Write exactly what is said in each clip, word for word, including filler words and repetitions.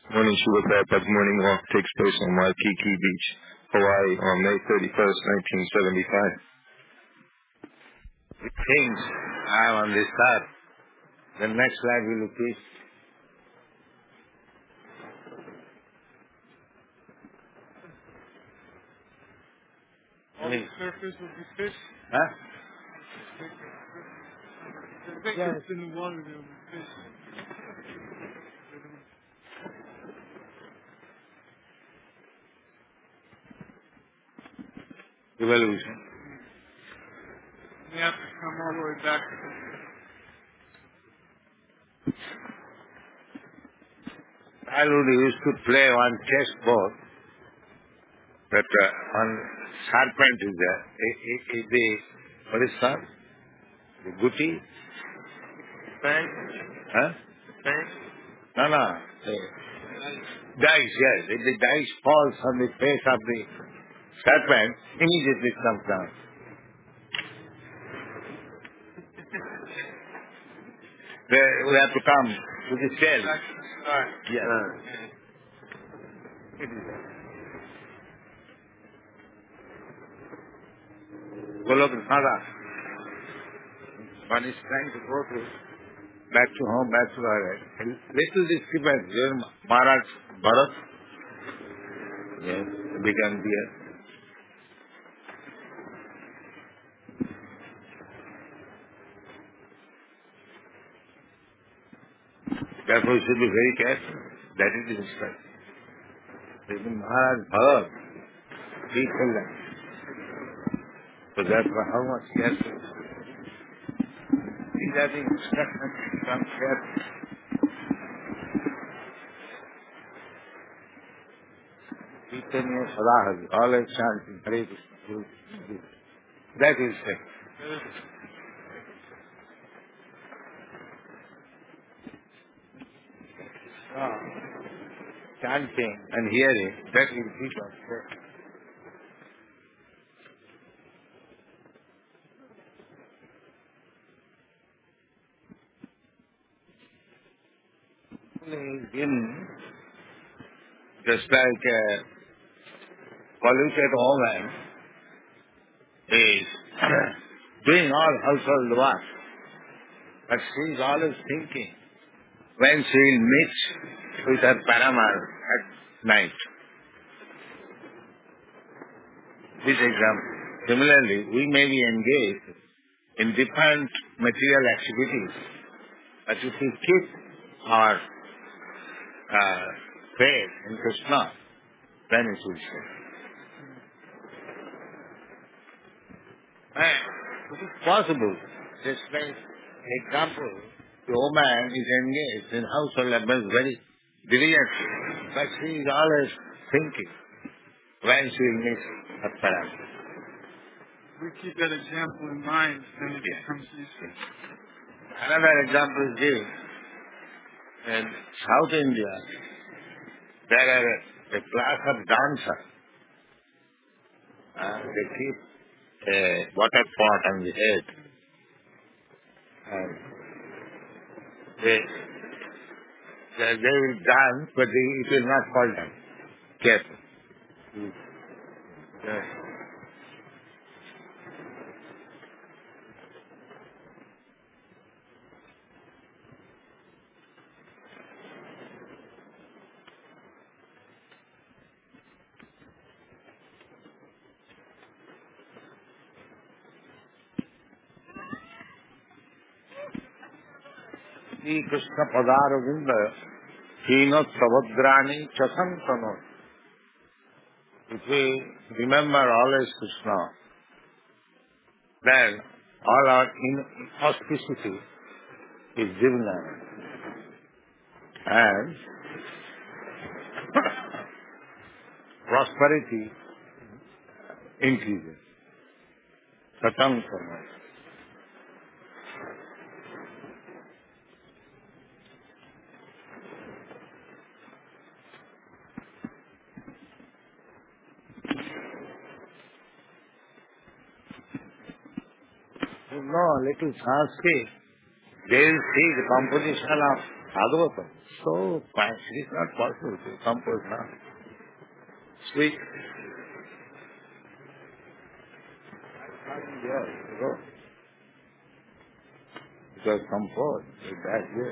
Morning Shiva Prabhupada's morning walk takes place on Waikiki Beach, Hawaii on May thirty-first, nineteen seventy-five. He thinks I am on this earth. The next slide will you please? On the surface of the fish? Huh? The thick Yes. in the water there with fish. Evolution. They have to come all the way back. Childhood we used to play on chessboard. That uh, on serpent is there. I- I- Is the, what is that? The guti? Bank? Huh? Bank? No, no. The dice, yes. If the dice falls on the face of the serpent, immediately it comes down. They, we have to come to the cell. Alright. Yes. Yeah. It is there. Golok Nada. One is trying to go to back to home, back to her. A little discrepancy. Here Maharaj Bharat. Yes, began there. Therefore, we should be very careful. That is the instruction. Even Maharaj Bharat, he told them. So therefore, how much careful? These are the instructions from careful. Chaitanya Sadahari, always chanting Hare Krishna. That is it. Ah, chanting and hearing, that will keep us safe. In, just like a polluted woman is doing all household work, but she is always thinking when she will meet with her paramour at night. This example. Similarly, we may be engaged in different material activities, but if we keep our uh, faith in Krishna, then it will stay. And it is possible. Just like example, the woman is engaged in household affairs very diligently, but she is always thinking when she will meet her parents. We keep that example in mind, then it Yeah. becomes easy. Another example is given. In South India, there are a, a class of dancers. Uh, they keep a water pot on the head. And they, they, they will dance, but they, it will not fall down. Careful. Yeah. Sri Krishna Padaravinda, Hinot Savadrani Chasantano. If we remember always Krishna, then all our inauspicity is given us. And prosperity increases. Satankana. You know, little Sanskrit, they will see the composition of Bhagavatam. So fine. It is not possible to compose now. Sweet. Yes, go. It was composed with that way.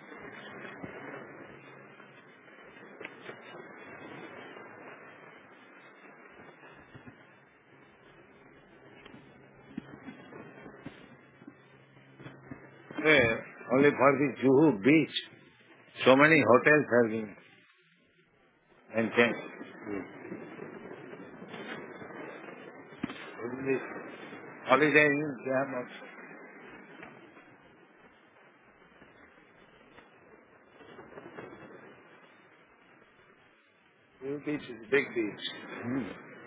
Yeah, only for the Juhu beach, so many hotels have been maintained. Isn't it? Holiday Inn, they have also. Juhu beach is a big beach. Hmm.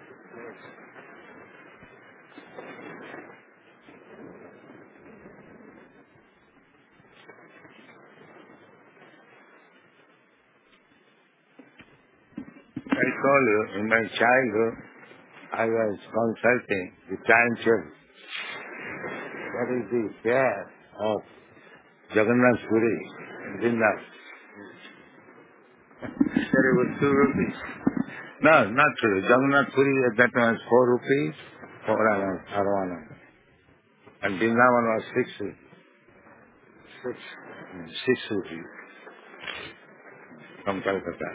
I told you, in my childhood, I was consulting the time chef. What is the fare of Jagannath Puri in Vrindavan? Said it was two rupees. No, not true. Jagannath Puri at that time was four rupees, four anna, arwana. And Vrindavan was six rupees. Six. Mm, Six rupees from Calcutta.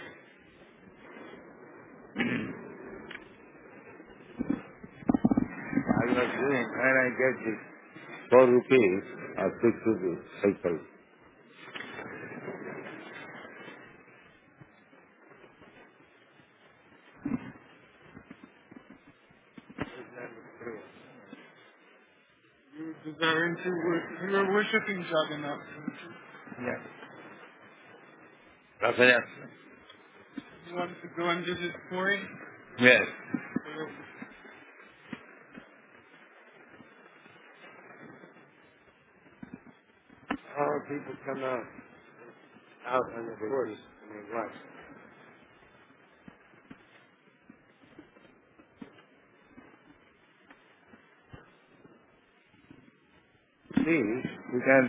I was doing, when I get this four rupees or six rupees cycle. You desire into wor- you are worshiping Jagannath. Yeah. Rathayatra. You wanted to go and visit Puri? Yes. All people come out, out on the course and they watch. See, you can,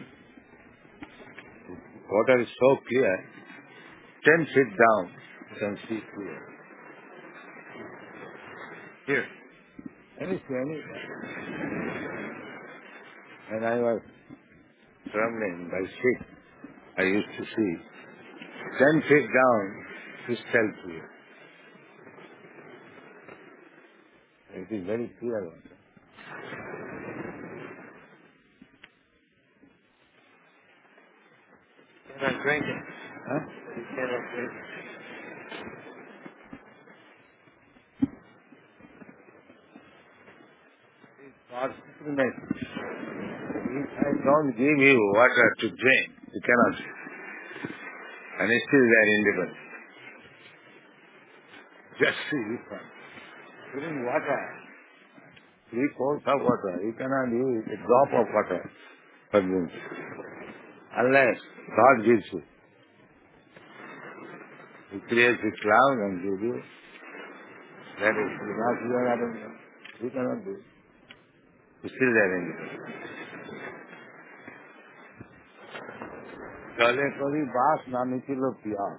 water is so clear, ten feet down, you can see clear. Here. Any, any. When I was traveling by ship, I used to see ten feet down, crystal clear. It is very clear water. You cannot drink it. Huh? You cannot drink it. God supremacy. If I don't give you water to drink, you cannot drink. And still they are independent. Just see this one. Drink water. Three fourths of water. You cannot use a drop of water for drinking. Unless God gives you. He creates the cloud and gives you. That is not you are having. You cannot do it. You still there independent. चले कभी बास ना निकलो प्यास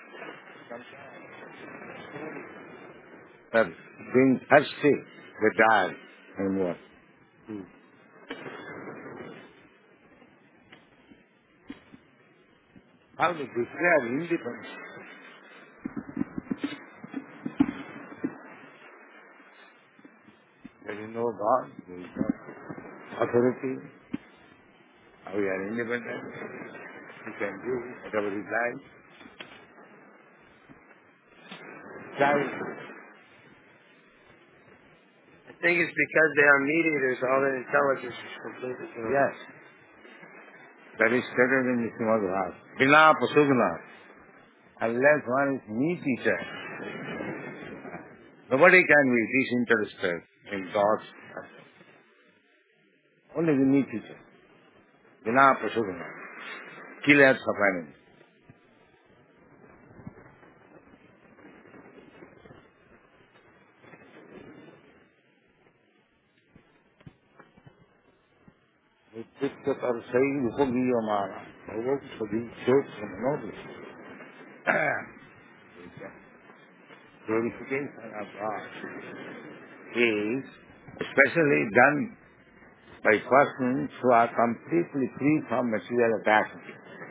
But being thirsty, they die and what? How to declare independence? There is no God, there is no authority. We are independent. We can do whatever we like. Child. I think it's because they are meat eaters, all their intelligence is completely gone. Yes. That is stated in the Srimad Bhagavatam. Bina pasugna. Unless one is meat eater, nobody can be disinterested in God's aspect. Only the meat eater. Bina pasugna. Killers of animals. Chitta Parsai Upagiyamana. Bhavo Sadi Chokram Nobis. Glorification of God is especially done by persons who are completely free from material attachment.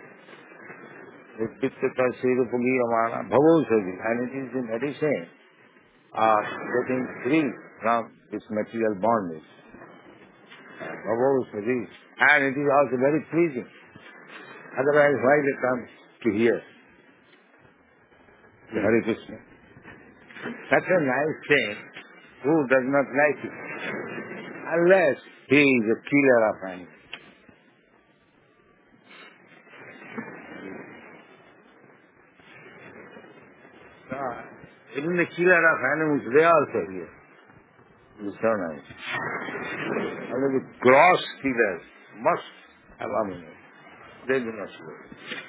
Chitta Parsai Upagiyamana. Bhavo Sadi. And it is in addition of getting free from this material bondage. Bhavo Sadi. And it is also very pleasing. Otherwise, why they come to hear the Hare Krishna? Such a nice thing, who does not like it? Unless he is a killer of animals. Ah, even the killer of animals, they also hear. It is so nice. Only the gross killers must abominate. They do not hear.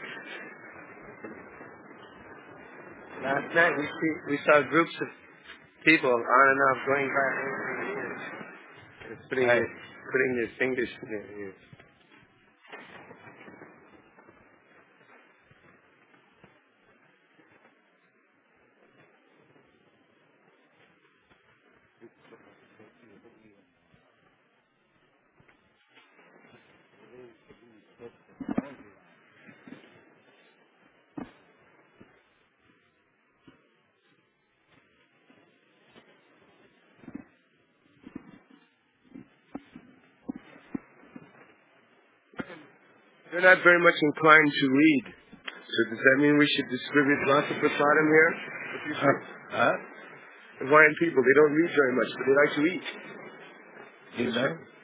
Last night we see, we saw groups of people on and off going back over the years. Just putting, Right. their, putting their fingers in their ears. They're not very much inclined to read. So does that mean we should distribute lots of prasadam here? Huh? Hawaiian people, they don't read very much, but they like to eat. You know?